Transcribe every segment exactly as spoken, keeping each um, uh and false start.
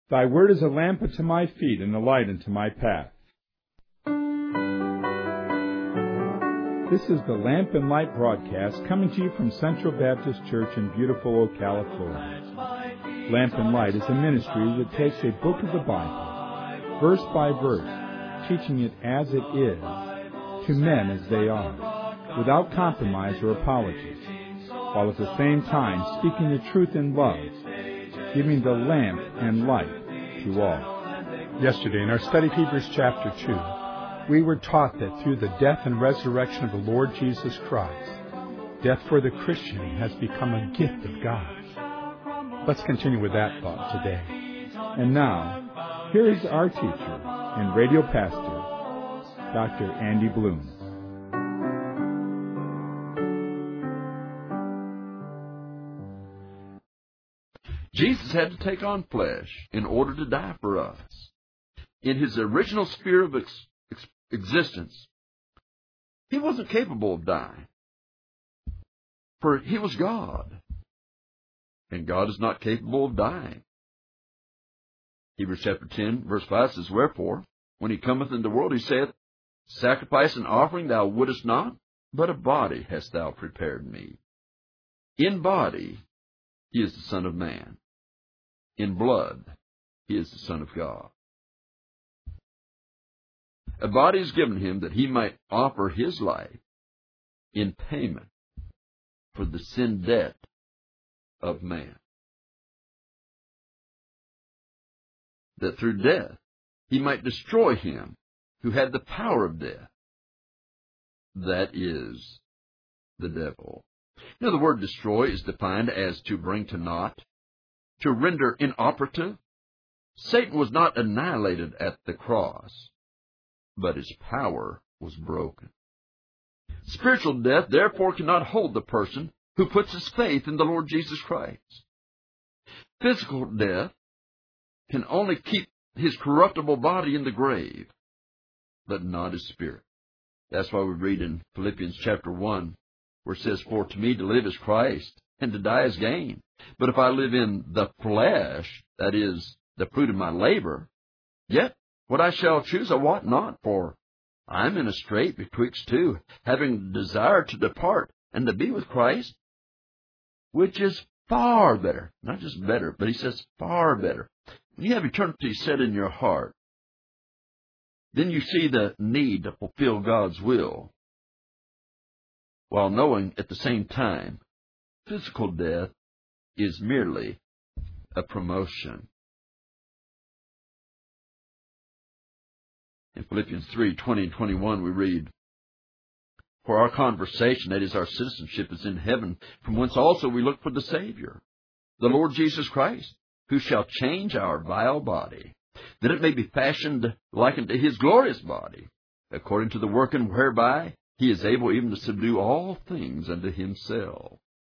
Thy word is a lamp unto my feet and a light unto my path. This is the Lamp and Light broadcast coming to you from Central Baptist Church in beautiful Ocala, Florida. Lamp and Light is a ministry that takes a book of the Bible, verse by verse, teaching it as it is, to men as they are, without compromise or apologies, while at the same time speaking the truth in love, giving the lamp and light to all. Yesterday, in our study of Hebrews chapter two, we were taught that through the death and resurrection of the Lord Jesus Christ, death for the Christian has become a gift of God. Let's continue with that thought today. And now, here is our teacher and radio pastor, Doctor Andy Bloom. Jesus had to take on flesh in order to die for us. In his original sphere of ex- ex- existence, he wasn't capable of dying, for he was God, and God is not capable of dying. Hebrews chapter ten, verse five says, Wherefore, when he cometh into the world, he saith, Sacrifice and offering thou wouldest not, but a body hast thou prepared me. In body he is the Son of Man. In blood, he is the Son of God. A body is given him that he might offer his life in payment for the sin debt of man. That through death, he might destroy him who had the power of death. That is the devil. Now, the word destroy is defined as to bring to naught, to render inoperative. Satan was not annihilated at the cross, but his power was broken. Spiritual death, therefore, cannot hold the person who puts his faith in the Lord Jesus Christ. Physical death can only keep his corruptible body in the grave, but not his spirit. That's why we read in Philippians chapter one, where it says, For to me to live is Christ, and to die is gain. But if I live in the flesh, that is, the fruit of my labor, yet what I shall choose I wot not, for I am in a strait betwixt two, having desire to depart and to be with Christ, which is far better. Not just better, but he says far better. When you have eternity set in your heart, then you see the need to fulfill God's will, while knowing at the same time physical death is merely a promotion. In Philippians three, twenty and twenty-one, we read, For our conversation, that is, our citizenship, is in heaven, from whence also we look for the Savior, the Lord Jesus Christ, who shall change our vile body, that it may be fashioned like unto his glorious body, according to the working whereby he is able even to subdue all things unto himself.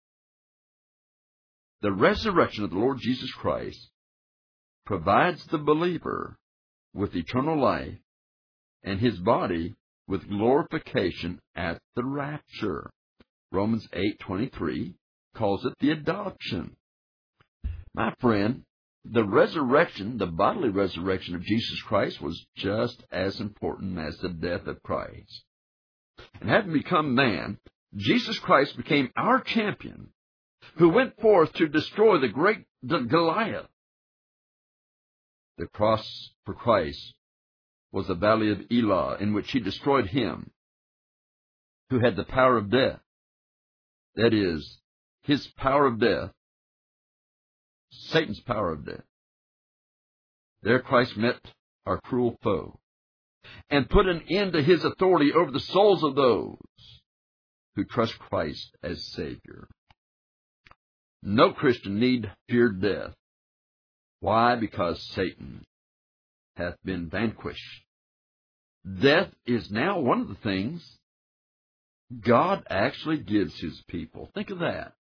The resurrection of the Lord Jesus Christ provides the believer with eternal life and his body with glorification at the rapture. Romans eight twenty-three calls it the adoption. My friend, the resurrection, the bodily resurrection of Jesus Christ was just as important as the death of Christ. And having become man, Jesus Christ became our champion, who went forth to destroy the great Goliath. The cross for Christ was the valley of Elah, in which he destroyed him who had the power of death. That is, his power of death, Satan's power of death. There Christ met our cruel foe and put an end to his authority over the souls of those who trust Christ as Savior. No Christian need fear death. Why? Because Satan hath been vanquished. Death is now one of the things God actually gives his people. Think of that.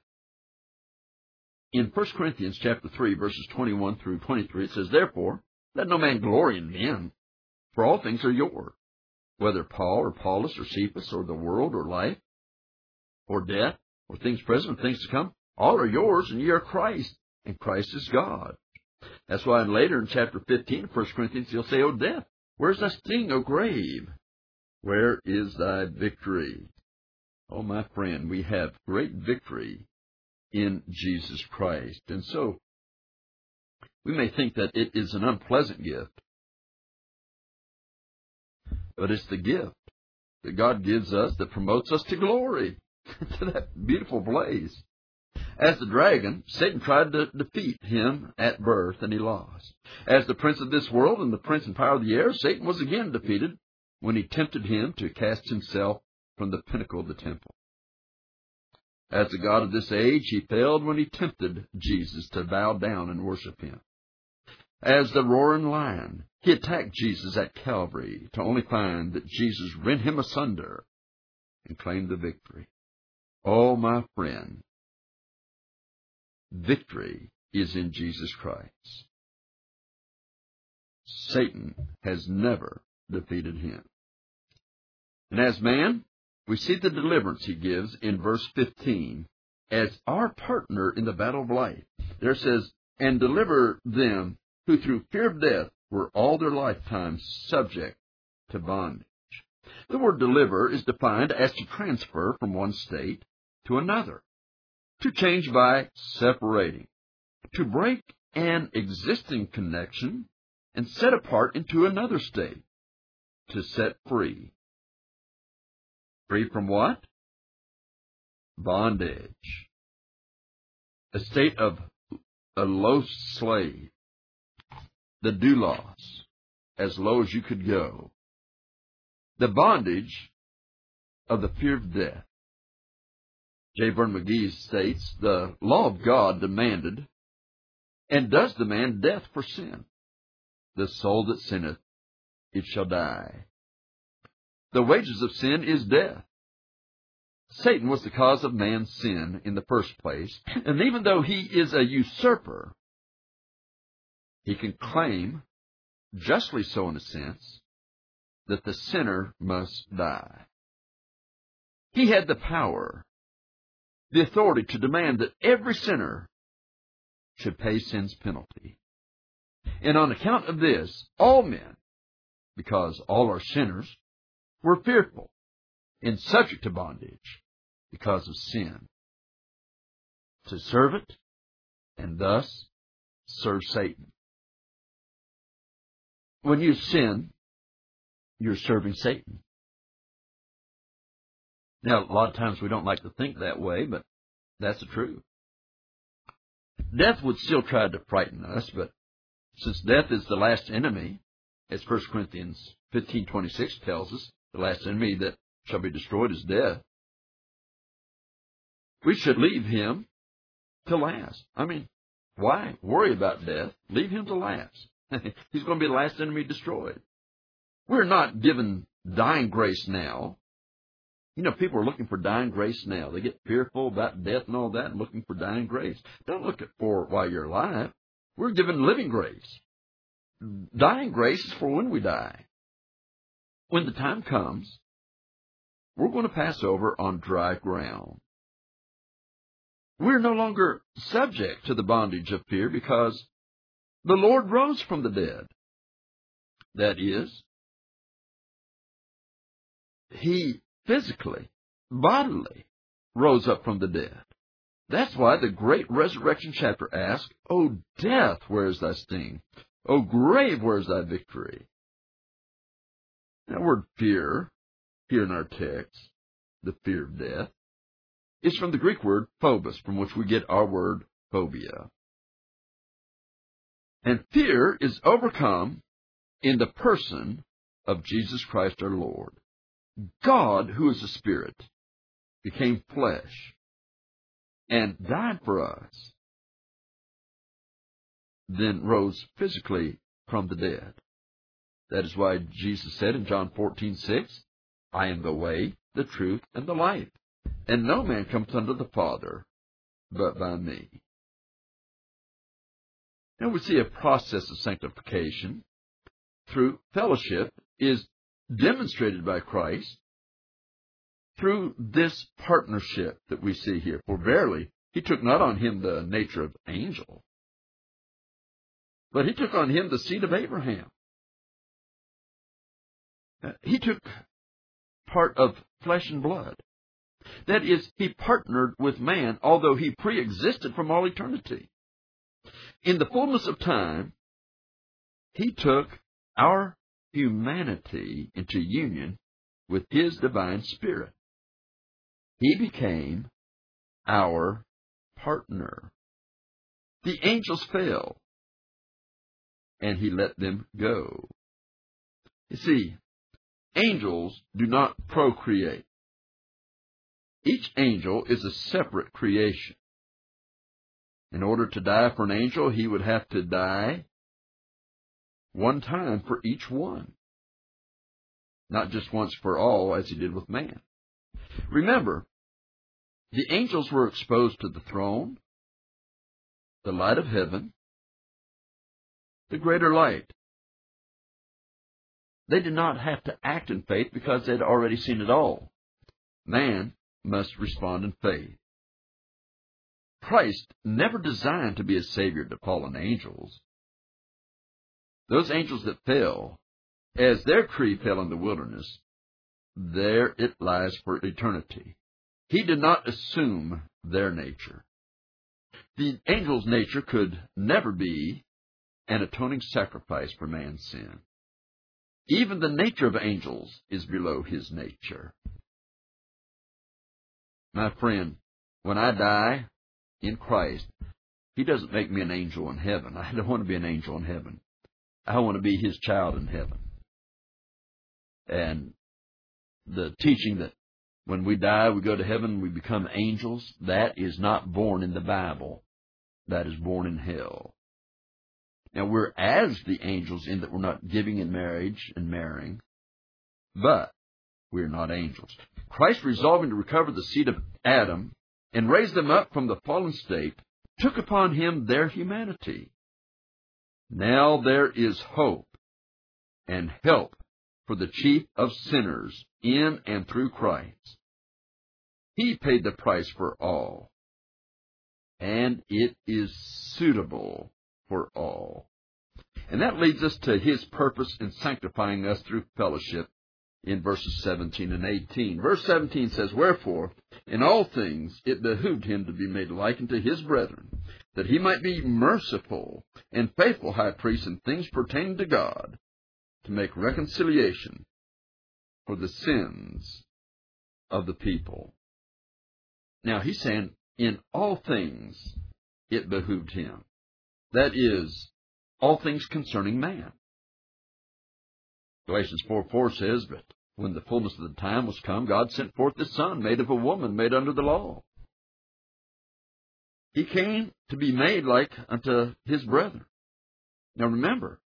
In First Corinthians chapter three, verses twenty-one through twenty-three, it says, Therefore, let no man glory in men, for all things are yours, whether Paul or Apollos or Cephas or the world or life or death or things present or things to come, all are yours, and ye are Christ, and Christ is God. That's why later in chapter fifteen of First Corinthians, he'll say, O death, where's thy sting, O grave? Where is thy victory? Oh, my friend, we have great victory in Jesus Christ. And so, we may think that it is an unpleasant gift, but it's the gift that God gives us that promotes us to glory, to that beautiful place. As the dragon, Satan tried to defeat him at birth, and he lost. As the prince of this world and the prince and power of the air, Satan was again defeated when he tempted him to cast himself from the pinnacle of the temple. As the god of this age, he failed when he tempted Jesus to bow down and worship him. As the roaring lion, he attacked Jesus at Calvary to only find that Jesus rent him asunder and claimed the victory. Oh, my friend, victory is in Jesus Christ. Satan has never defeated him. And as man, we see the deliverance he gives in verse fifteen as our partner in the battle of life. There it says, and deliver them who through fear of death were all their lifetime subject to bondage. The word deliver is defined as to transfer from one state to another, to change by separating, to break an existing connection and set apart into another state, to set free. Free from what? Bondage. A state of a low slave. The doulos, as low as you could go. The bondage of the fear of death. J. Vernon McGee states, the law of God demanded, and does demand, death for sin. The soul that sinneth, it shall die. The wages of sin is death. Satan was the cause of man's sin in the first place, and even though he is a usurper, he can claim, justly so in a sense, that the sinner must die. He had the power, the authority to demand that every sinner should pay sin's penalty. And on account of this, all men, because all are sinners, were fearful and subject to bondage because of sin, to serve it, and thus serve Satan. When you sin, you're serving Satan. Now, a lot of times we don't like to think that way, but that's the truth. Death would still try to frighten us, but since death is the last enemy, as First Corinthians fifteen twenty-six tells us, the last enemy that shall be destroyed is death, we should leave him to last. I mean, why worry about death? Leave him to last. He's going to be the last enemy destroyed. We're not given dying grace now. You know, people are looking for dying grace now. They get fearful about death and all that and looking for dying grace. Don't look for it while you're alive. We're given living grace. Dying grace is for when we die. When the time comes, we're going to pass over on dry ground. We're no longer subject to the bondage of fear because the Lord rose from the dead. That is, He physically, bodily, rose up from the dead. That's why the great resurrection chapter asks, O death, where is thy sting? O grave, where is thy victory? That word fear, here in our text, the fear of death, is from the Greek word phobos, from which we get our word phobia. And fear is overcome in the person of Jesus Christ our Lord. God, who is a spirit, became flesh and died for us, then rose physically from the dead. That is why Jesus said in John fourteen six, I am the way, the truth, and the life, and no man comes unto the Father but by me. Now we see a process of sanctification through fellowship is demonstrated by Christ through this partnership that we see here. For verily, He took not on Him the nature of angel, but he took on him the seed of Abraham. Uh, he took part of flesh and blood. That is, he partnered with man, although he pre-existed from all eternity. In the fullness of time, he took our humanity into union with his divine spirit. He became our partner. The angels fell, and he let them go. You see, angels do not procreate. Each angel is a separate creation. In order to die for an angel, he would have to die one time for each one, not just once for all as he did with man. Remember, the angels were exposed to the throne, the light of heaven, the greater light. They did not have to act in faith because they had already seen it all. Man must respond in faith. Christ never designed to be a savior to fallen angels. Those angels that fell, as their creed fell in the wilderness, there it lies for eternity. He did not assume their nature. The angel's nature could never be an atoning sacrifice for man's sin. Even the nature of angels is below his nature. My friend, when I die in Christ, he doesn't make me an angel in heaven. I don't want to be an angel in heaven. I want to be his child in heaven. And the teaching that when we die, we go to heaven, we become angels, that is not born in the Bible. That is born in hell. Now, we're as the angels in that we're not giving in marriage and marrying, but we're not angels. Christ, resolving to recover the seed of Adam and raise them up from the fallen state, took upon him their humanity. Now there is hope and help for the chief of sinners in and through Christ. He paid the price for all, and it is suitable for all. And that leads us to his purpose in sanctifying us through fellowship in verses seventeen and eighteen. Verse seventeen says, "Wherefore, in all things it behooved him to be made like unto his brethren, that he might be merciful and faithful high priest in things pertaining to God, to make reconciliation for the sins of the people." Now, he's saying, in all things it behooved him. That is, all things concerning man. Galatians four four says, "But when the fullness of the time was come, God sent forth His Son, made of a woman, made under the law." He came to be made like unto His brethren. Now remember,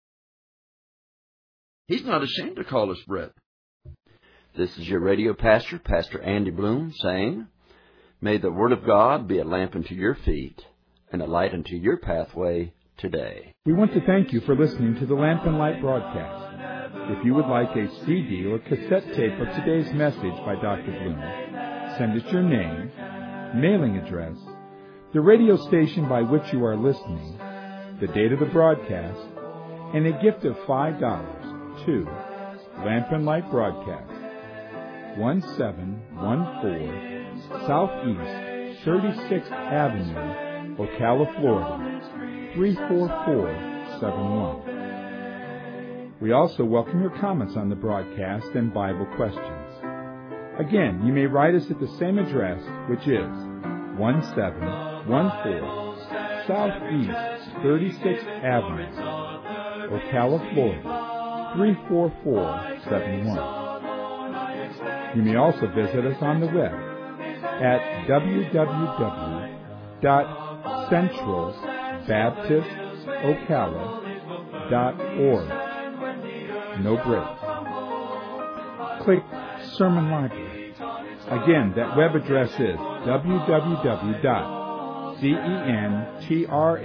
He's not ashamed to call us brethren. This is your radio pastor, Pastor Andy Bloom, saying, may the Word of God be a lamp unto your feet and a light unto your pathway today. We want to thank you for listening to the Lamp and Light broadcast. If you would like a C D or cassette tape of today's message by Doctor Bloom, send us your name, mailing address, the radio station by which you are listening, the date of the broadcast, and a gift of five dollars to Lamp and Light Broadcast, one seven one four Southeast thirty-sixth Avenue, Ocala, Florida, three four four seven one. We also welcome your comments on the broadcast and Bible questions. Again, you may write us at the same address, which is one seven one four Southeast thirty-sixth Avenue, Ocala, Florida, three four four seven one. You may also visit us on the web at w w w dot central baptist ocala dot org. No breaks. Click Sermon Library. Again, that web address is w w w dot central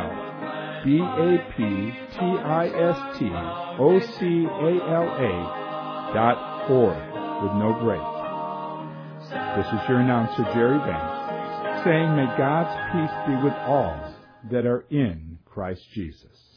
baptist ocala dot org with no breaks. This is your announcer, Jerry Banks, saying, may God's peace be with all that are in Christ Jesus.